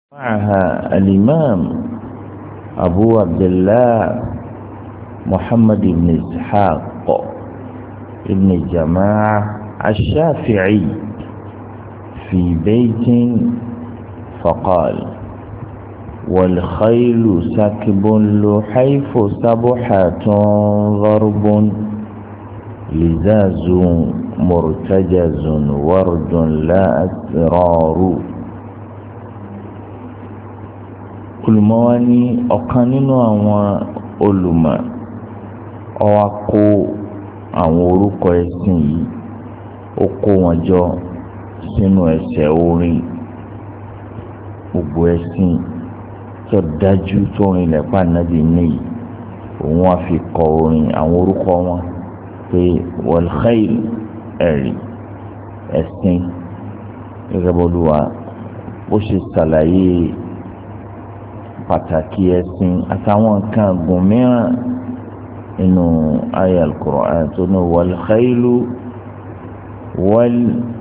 معها الإمام أبو عبد الله محمد بن إسحاق بن جماعة الشافعي في بيت فقال: والخيل سكب لحيف سبحة ضرب لزاز مرتجز ورد لا أسرار. olùmọ̀ ní ọ̀kan nínú àwọn olùmọ̀ ó wá kó àwọn orúkọ ẹ̀sìn yìí ó kó wọn jọ sínú ẹsẹ̀ orin. Gbogbo ẹ̀sìn tó dájú tó rinlẹ̀ pa Nábì níyì òun wá fi kọ orin àwọn orúkọ wọn pé wal khayl ẹ̀rí ẹ̀sìn gẹ́gẹ́ bọ́lúwa ó ṣe ṣàlàyé pàtàkì ẹ̀sìn àtàwọn nǹkan gùn mìíràn nínú àyá al-Qur'an tó ní wal khaylu wal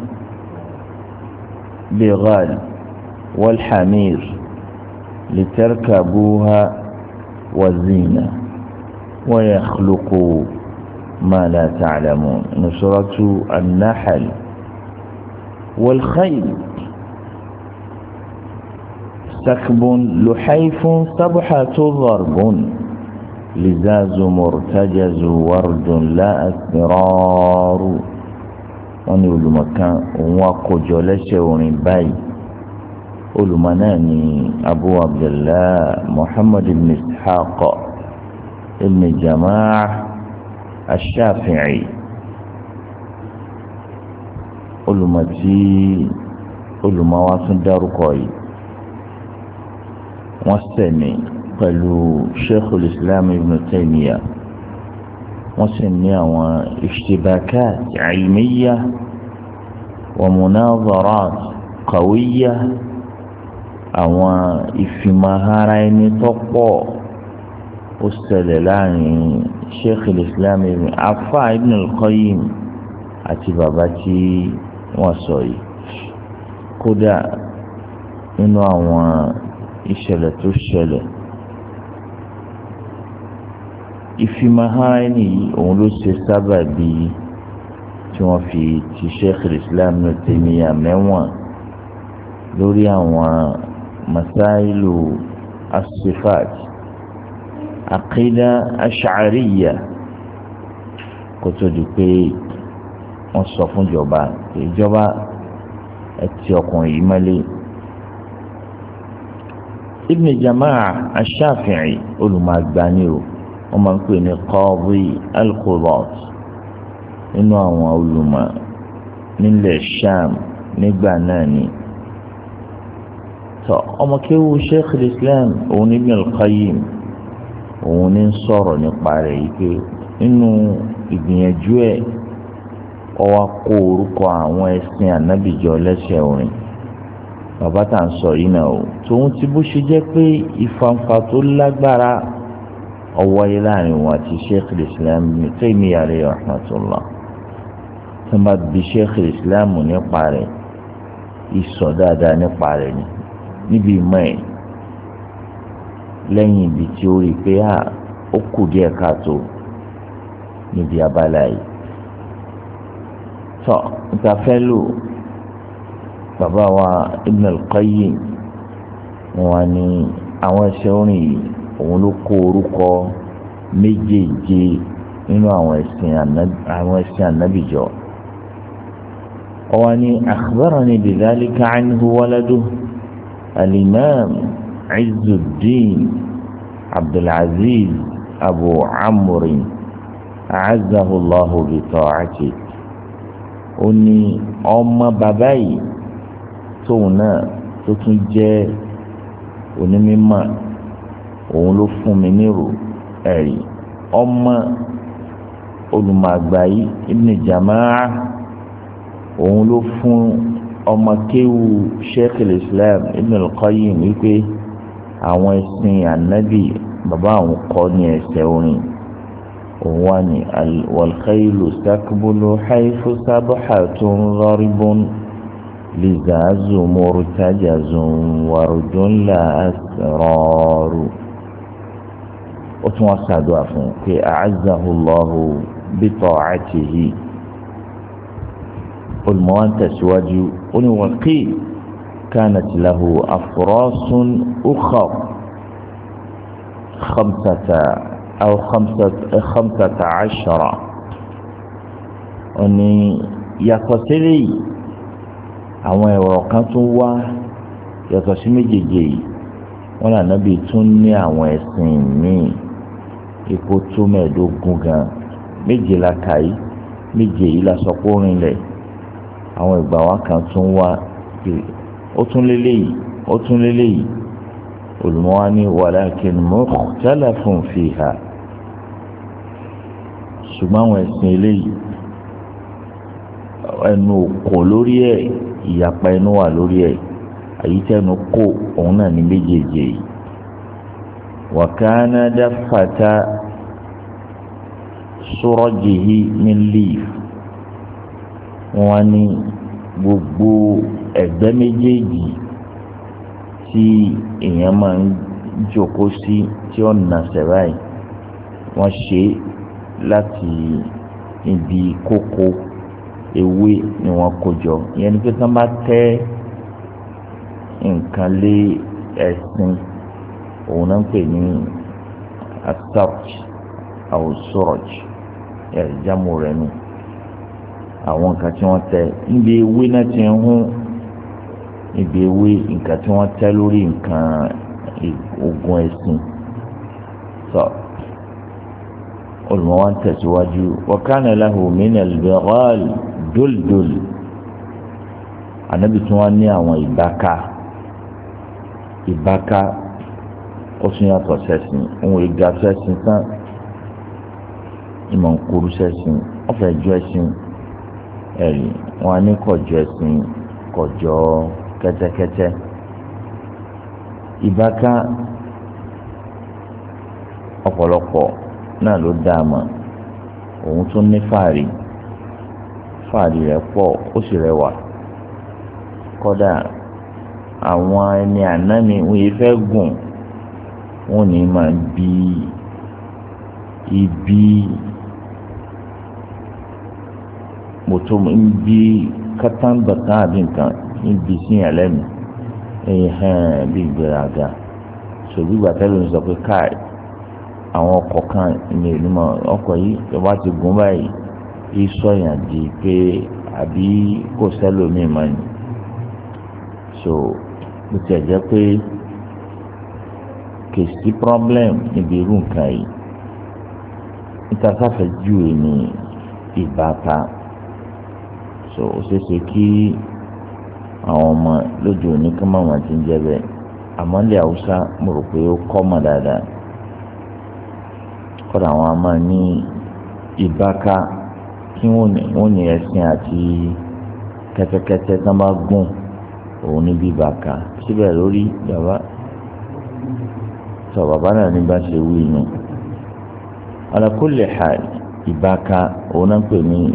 bighal wal hamir litarkabuha wa zina wa yakhluqu ma la ta'lamun ní suratu an-Nahl. wal khayl سكب لحيف سبحة ضرب لزاز مرتجز ورد لا أسرار. wọ́n ní olùmọ̀ kan òun wá kójọ lẹ́sẹ̀ orin báyìí. olùmọ̀ náà ní Abu Abdullah Muhammad ibn Ishaq ibn Jama'ah ash-Shafi'i. olùmọ̀ tí olùmọ̀ wa tún dárúkọ yìí wọ́n sẹ̀mí pẹ̀lú Sheikhul Islam Ibn Taymiyyah. wọ́n sì ní àwọn ishtibakat ilmiyya wa munadharat qawiyya, àwọn ìfìmọ̀hara ẹni tó pọ̀ ó ṣẹlẹ̀ láàrin Sheikhul Islam afa Ibn al-Qayyim àti bàbá tí wọ́n sọ yìí. kódà nínú àwọn ìṣẹ̀lẹ̀ tó ṣẹlẹ̀ ìfimahara ẹni yìí òun ló ṣe sábà bí tí wọ́n fi ti Sheikh Islam Ibn Taymiyyah mẹ́wọ̀n lórí àwọn masáìlú as-sifat aqida ash'ariyya kó tó di pé wọ́n sọ fún ìjọba ẹ ti ọkùnrin yìí mọ́lẹ̀. Ibn Jama'ah ash-Shafi'i olùmọ̀gbani o wọ́n máa ń pè ní Qadi al-Qudat nínú àwọn olùmọ̀ nílẹ̀ Sham nígbà náà ni. tọ́ ọmọkéwu Sheikh al-Islam òun Ibn al-Qayyim òun ní sọ̀rọ̀ nípa rẹ̀ yìí pé nínú ìgbìyànjú ẹ̀ ó wá kó orúkọ àwọn ẹ̀sìn ànábìjọ lẹ́sẹ̀ orin. bàbá tá à ń sọ yìí náà o tòun ti bó ṣe jẹ́ pé ìfàǹfà tó lágbára ó wáyé láàrin wọn àti Sheikh Islam Ibn Taymiyyah alayhi rahmatullah. tó ń bá bi Sheikh Islam nípa rẹ̀ ìsọ dáadáa nípa rẹ̀ ni níbi ìmọ̀ ẹ̀ lẹ́yìn ibi tí ó rí i pé ó kù díẹ̀ káàtó níbi abala yìí. tọ́ níta fẹ́ lò bàbá wa Ibn al-Qayyim wọn ní àwọn ẹsẹ̀ orin yìí òun ló kó orúkọ méjèèje nínú àwọn ẹ̀sìn ànábìjọ. wọn ní akhbarani bidhalika anhu waladuhu al-imam Izzuddin Abdulaziz Abu Amr a'azzahu Allahu bi ta'atihi. ó ní ọmọ bàbá yìí tóun náà tó tún jẹ́ onímọ̀ òun ló fún mi nírò ẹ̀rí ọmọ olùmọ̀gbà yìí Ibn Jama'ah òun ló fún ọmọ kéwu Sheikh al-Islam Ibn al-Qayyim wípé àwọn ẹ̀sìn ànábì bàbá àwọn kọ́ ní ẹsẹ̀ orin. òun wà ní wal khaylu sakbulu haythu sabhatun dharibun lizazu murtajazun warujun la asraru ó tún wá ṣàdúrà fún pé a'azzahu Allahu bi ta'atihi olùmọ̀wá tẹ̀síwájú ó ní wọ́n kí kanat lahu afrasun ukhar khamsata ashara ó ní yàtọ̀ sílẹ̀ yìí àwọn ẹ̀rọ kan tún wá yàtọ̀ sí méjèèjì yìí wọ́n là nábì tún ní àwọn ẹ̀sìn míì ipò tó mẹ́ẹ̀ẹ́dógún gan méje la kà yìí méje yìí la sọ pé ó rinlẹ̀ àwọn ìgbà wa kan tún wá ó tún lélẹ́yìí ó tún lélẹ́yìí olùmọ́wá ní walakin mukhtalafun fiha ṣùgbọ́n àwọn ẹ̀sìn eléyìí ẹnu kò lórí ẹ̀ ìyapa ẹnu wà lórí ẹ̀ àyítẹ́nu kò òun náà ní méjèèjì yìí wa kana daffata surajihi min leaf wọ́n ní gbogbo ẹ̀gbẹ́ méjèèjì tí èèyàn máa ń jókòó sí tí ó nà sẹ́ráì wọ́n ṣe láti ibi kókó ewé ni wọ́n kó jọ ìyẹn ni pé tí wọ́n bá tẹ́ nǹkan lé ẹ̀sìn òun náà ń pè ní asarj àwọn suraj jámù rẹ̀ nù àwọn nǹkan tí wọ́n tẹ́ níbi ewé náà ti ń hún níbi ewé nǹkan tí wọ́n tẹ́ lórí nǹkan ogun ẹ̀sìn sọ olùmọ̀ wa ń tẹ̀síwájú wa kana lahu min al-bighal duldul ànábì tí wọ́n ní àwọn ìbáka ó tún yàtọ̀ sẹ́sìn òun ìgbà sẹ́sìn tán ìmọ̀ nkúrú sẹ́sìn ọ̀fẹ́ jọ ẹ̀sìn ẹ̀rí wọn á ní kọjọ ẹ̀sìn kọjọ kẹ́tẹ́kẹ́tẹ́ ìbáka ọ̀pọ̀lọpọ̀ náà ló dáa mọ̀ òun tún ní fàárì rẹ̀ pọ̀ ó sì rẹwà kódà àwọn ẹni àná mi wọ́n yìí fẹ́ gùn wọ́n ní máa bí ibi mọ́tò ń bí kátàǹbàtà àbí nǹkan ń bí síyàn lẹ́nu bí ìgbéraga ṣòbí gbàtẹ́lẹ̀ ń sọ pé káì àwọn ọkọ̀ kan ní ìlú mọ́ ọkọ̀ yìí tó bá ti gùn báyìí kí sọ̀yàn di pé àbí kò sẹ́lòmíì mọ́ ni so bó tiẹ̀ jẹ́ pé kì í sí problem níbi irú nǹkan yìí níta sáfẹ́ jù ní ìbáta so ó ṣeé ṣe kí àwọn ọmọ lójú òní kí màmá ti ń jẹ bẹ́ẹ̀ àmọ́ ilẹ̀ haúsá mo rò pé ó kọ́ mọ̀ dáadáa kọ́dà àwọn àmọ́ ní ìbáka kí wọ́n ní ẹṣin àti kẹ́tẹ́kẹ́tẹ́ tán bá gùn òun ní bíbáka síbẹ̀ lórí bàbá sọ bàbá náà ní bá ṣe wí inú ala kulli hal ìbáka òun náà pè ní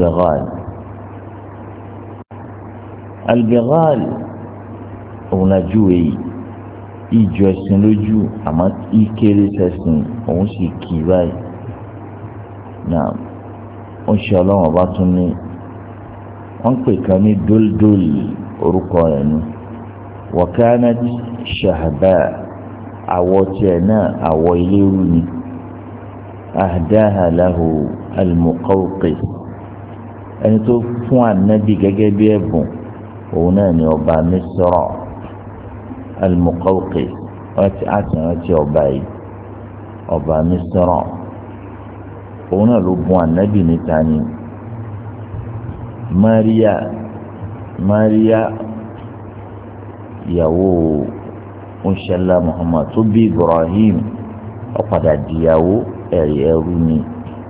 albighal òun náà júwe ìjọ ẹ̀sìn lójú àmọ́ ìkéré sẹ́sìn òun sì kì í báyìí náà ó ṣe ọlọ́run ọba tún ní wọ́n pè kan ní dóldól orúkọ rẹ̀ ní wa kanat shahba àwọ̀ tiẹ̀ náà àwọ̀ eléru ni ahdaha lahu al-Muqawqis ẹni tó fún ànábì gẹ́gẹ́ bí ẹ̀bùn òun náà ni ọba Misra al-Muqawqis wọ́n ti àtìrántí ọba yìí ọba Misra òun náà ló bùn ànábì níta ni Maria ìyàwó oṣẹlá Muhammad tó bí Ibrahim ọ̀padà dìyàwó ẹrú ni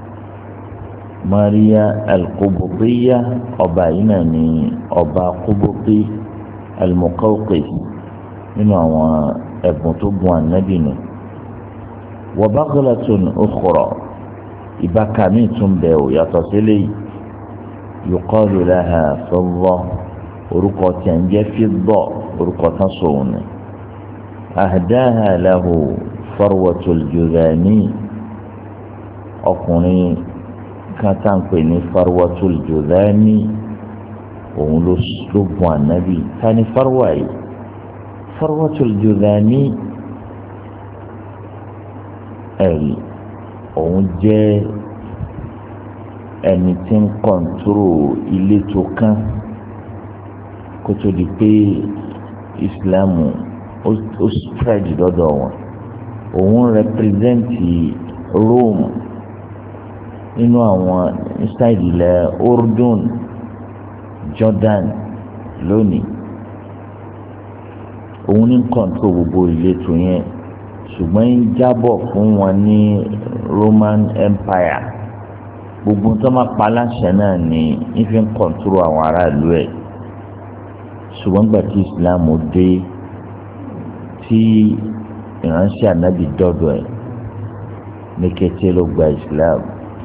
Maria al-Qubutiyya ọba yìí náà ni ọba Qubuti al-Muqawqis nínú àwọn ẹ̀bùn tó bùn ànábì nù wa baghlatun ukhra ìbáka mi tún bẹ̀ ò yàtọ̀ sílẹ̀ yuqalu laha Fidda orúkọ tí a ń jẹ́ fidda orúkọ tán sòun ni. ahdaha lahu Farwatul Judhani ọkùnrin kan tá à ń pè ní Farwatul Judhani òun ló gun ànábì tani farwa yìí Farwatul Judhani ẹ̀rí òun jẹ́ ẹni tí ń kọ̀ǹtúrò ìletò kan kó tó di pé ìsìlámù ó spread lọ́dọ̀ wọn òun rẹpírẹsẹ̀ntì Rome nínú àwọn inside ilẹ̀ Urdun Jordan lónìí òun ní kọ̀ǹtúrò gbogbo ìletò yẹn ṣùgbọ́n ń jábọ̀ fún wọn ní Roman Empire gbogbo tó máa pa aláṣẹ náà ní ìfi ń kọ̀ǹtúrò àwọn aráàlú ẹ̀ ṣùgbọ́n gbà tí Islam dé tí ìránṣẹ́ ànábì dọ́dọ̀ ẹ̀ ní kété ló gba Islam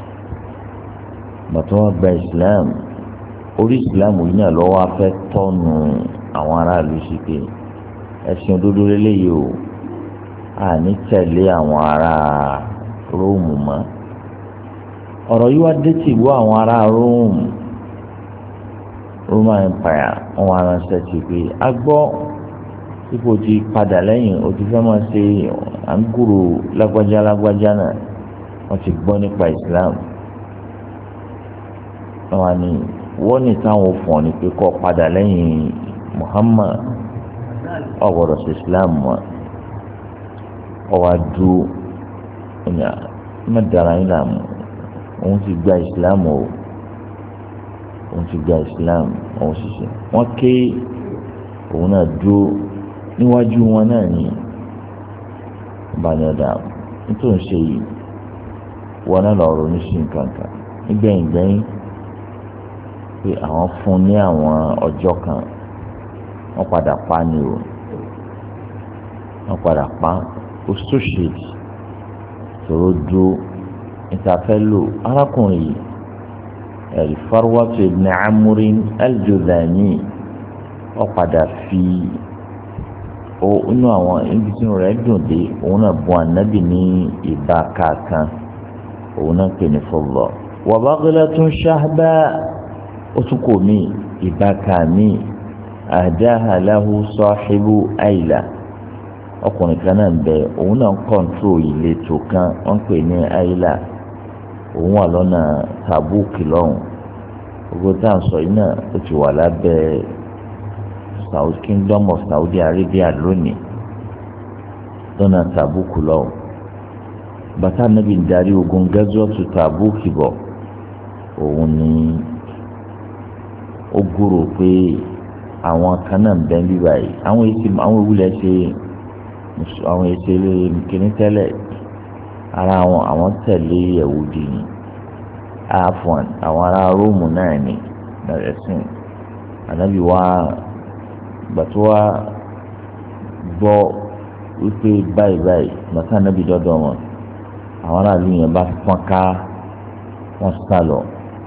bàtọ́ wọn gba Islam orí Islam yìí náà lọ́wọ́ afẹ́ tọ́nu àwọn aráàlú sí pé ẹ̀sìn òdodo lélẹ́yìí o àní tẹ̀lé àwọn ará Róòmù mọ́ ọ̀rọ̀ yìí wá dé tì wọ́ àwọn ará Róòmù Roman Empire wọn aránṣẹ́ ti pé a gbọ́ ipò ti padà lẹ́yìn o ti fẹ́ máa ṣe àǹkúrò lágbájá náà wọ́n ti gbọ́ nípa Islam wọn ni wọ́n ní táwọn fọ̀ ni pé kọ́ padà lẹ́yìn Muhammad ọ̀gbọ̀dọ̀ sí Islam mọ́ ọwọ́ adúró ọ̀nà mẹ́tàlá yín làmú òun ti gba Islam o òun ti gba Islam òun ṣiṣẹ́ wọ́n ké òun náà dúró níwájú wọn náà ní ìbànújẹ́ nítorí ṣe yìí wọn náà lọ ronú sí nǹkan kan nígbẹ̀yìngbẹ̀yìn pé àwọn fún ní àwọn ọjọ́ kan wọ́n padà pa ni o wọ́n padà pa associate tòró dúró ìtafẹ́lò arákùnrin yìí Farwatu ibn Amrin al-Judhani wọ́n padà fi inú àwọn ibi tí rẹ̀ dùn dé òun náà bọ́ ànábì ní ìbá kàkan òun náà pè ní fọlọ́ wa baghlatun shahba ó tún kò mí ìbá kà mí ahdaha lahu sahibu Ayla ọkùnrin kan náà ń bẹ òun náà ń kọ́ńtró ìletò kan wọ́n pè ní Ayla òun wà lọ́nà Tabuk lọ́hùn gbogbo tá à ń sọ yìí náà ó ti wà lábẹ́ Saudi Kingdom of Saudi Arabia lónìí lọ́nà Tabuk lọ́hùn bàtà nàbì ń darí ogun gazwatu Tabuk bọ̀ òun ni ó gbúrò pé àwọn kan náà ń bẹ ń bí báyìí àwọn ìwúlẹ̀ ṣe àwọn ìṣẹ̀lẹ kìíní tẹ́lẹ̀ ara àwọn tẹ̀lé Yahudi ni afọn àwọn ará Róòmù náà ni ẹ̀sìn ànábì wa gbàtú wa gbọ́ wípé báyìí gbàtú ànábì dọ́dọ̀ wọn àwọn aráàlú yẹn bá fọ́n ká wọ́n sá lọ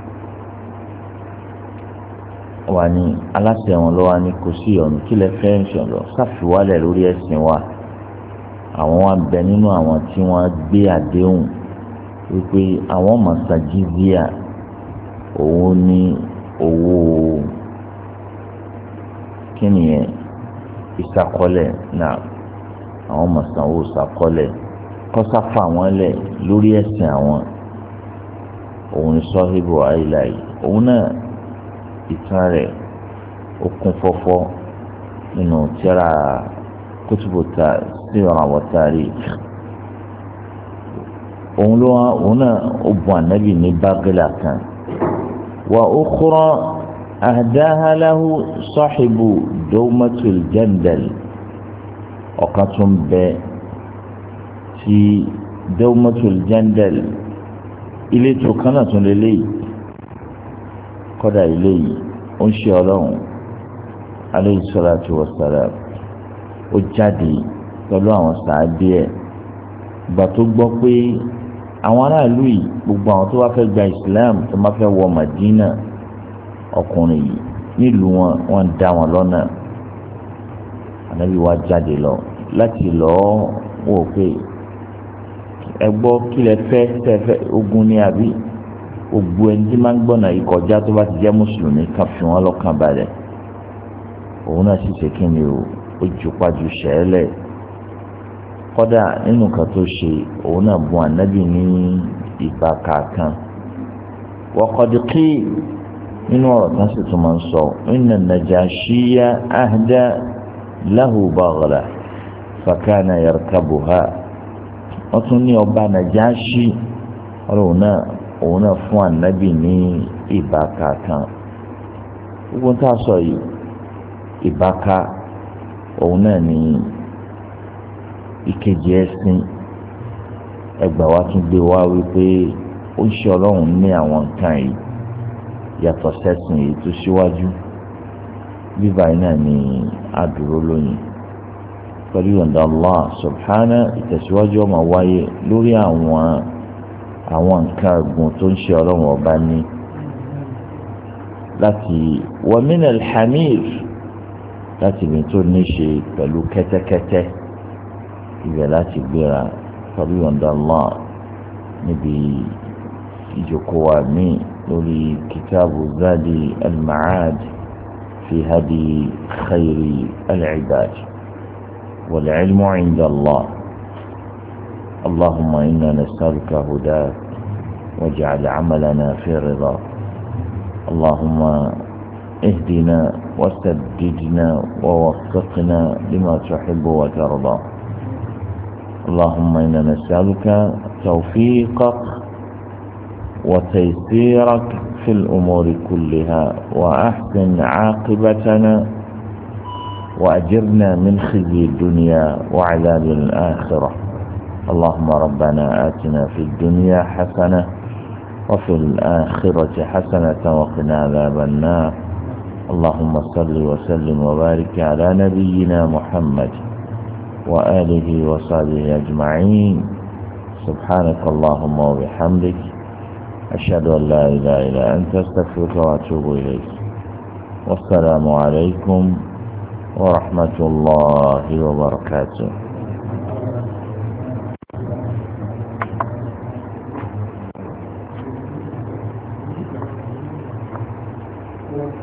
wà ní aláṣẹ wọn lọ́wọ́ ní kò sí ọ̀nà kí lè fẹ́ ń ṣọ̀lọ́ sáfiwálẹ̀ lórí ẹ̀sìn wa àwọn wa bẹ nínú àwọn tí wọ́n gbé àdéhùn wípé àwọn mọ̀sájíríà òun ní owó kíni ìsàkọlẹ̀ náà àwọn mọ̀sánwó ìsàkọlẹ̀ kọ́sáfà wọn lẹ̀ lórí ẹ̀sìn àwọn òun ní sọ́híbù Ayla yìí òun náà ìtàn rẹ̀ ó kún fọ́fọ́ nínú tírà kutubu sira wa tarikh òun náà ó bu ànábì ní bágílà kan wa ukhra ahdaha lahu sahibu dawmatul jandal ọ̀kan tún bẹ tí dawmatul jandal ilé tó kan náà tún lélẹ́yìí kọ́dà ilé yìí ó ń ṣe ọlọ́run alayhi salatu wassalam ó jáde pẹ̀lú àwọn sàádé ẹ̀ ìgbà tó gbọ́ pé àwọn aráàlú yìí gbogbo àwọn tó wá fẹ́ gba Islam tó má fẹ́ wọ Madina ọkùnrin yìí nílùú wọn dá wọn lọ́nà ànábì wa jáde lọ láti lọ́ọ́ wò pé ẹ gbọ́ kí lẹ fẹ́ tẹ́fẹ́ ogun ní àbí gbogbo ẹni tí máa ń gbọ́nà yìí kọjá tó bá ti jẹ́ mùsùlùmí kan fi wọn lọ́kàn balẹ̀ òun náà sì ṣe kí ni ó jùpájú ṣẹlẹ̀ kọ́dà nínú kan tó ṣe òun náà bùn ànábì ní ìbáka kan wọ́kọ̀dí kí nínú ọ̀rọ̀ kan sì tún máa ń sọ inna Najashiya ahda lahu baghla fakana yarkabuha wọ́n tún ní ọba Najashi òun náà fún ànábì ní ìbáka kan gbogbo tá a sọ yìí ìbáka òun náà ní ìkejì ẹ̀sìn ẹgbà wa tún gbé wá wípé ó ń ṣe ọlọ́run ní àwọn nǹkan yìí yàtọ̀ sẹ́sìn èyí tó síwájú bíbá yìí náà ní àdúró lóyìn pẹ̀lú yọ̀ǹda Allah subhana ìtẹ̀síwájú ọmọ wáyé lórí àwọn nǹkan ọ̀gbìn tó ń ṣe ọlọ́run ọba ní láti wa min al-hamir láti ibi tó ní ṣe pẹ̀lú kẹ́tẹ́kẹ́tẹ́ ibẹ̀ láti gbéra pẹ̀lú yọ̀ǹda Allah níbi ìjókòó wa míì lórí kìtàbù Zadi al-Ma'ad fi hadi khayri al-ibad wal-ilmu 'inda Allah. اللهم إنا نسألك هداك واجعل عملنا في رضاك اللهم اهدنا وسددنا ووفقنا لما تحب وترضى اللهم إنا نسألك توفيقك وتيسيرك في الأمور كلها وأحسن عاقبتنا وأجرنا من خزي الدنيا وعذاب الآخرة اللهم ربنا آتنا في الدنيا حسنة وفي الآخرة حسنة وقنا عذاب النار اللهم صل وسلم وبارك على نبينا محمد وآله وصحبه أجمعين سبحانك اللهم وبحمدك أشهد أن لا إله إلا أنت أستغفرك وأتوب إليك والسلام عليكم ورحمة الله وبركاته.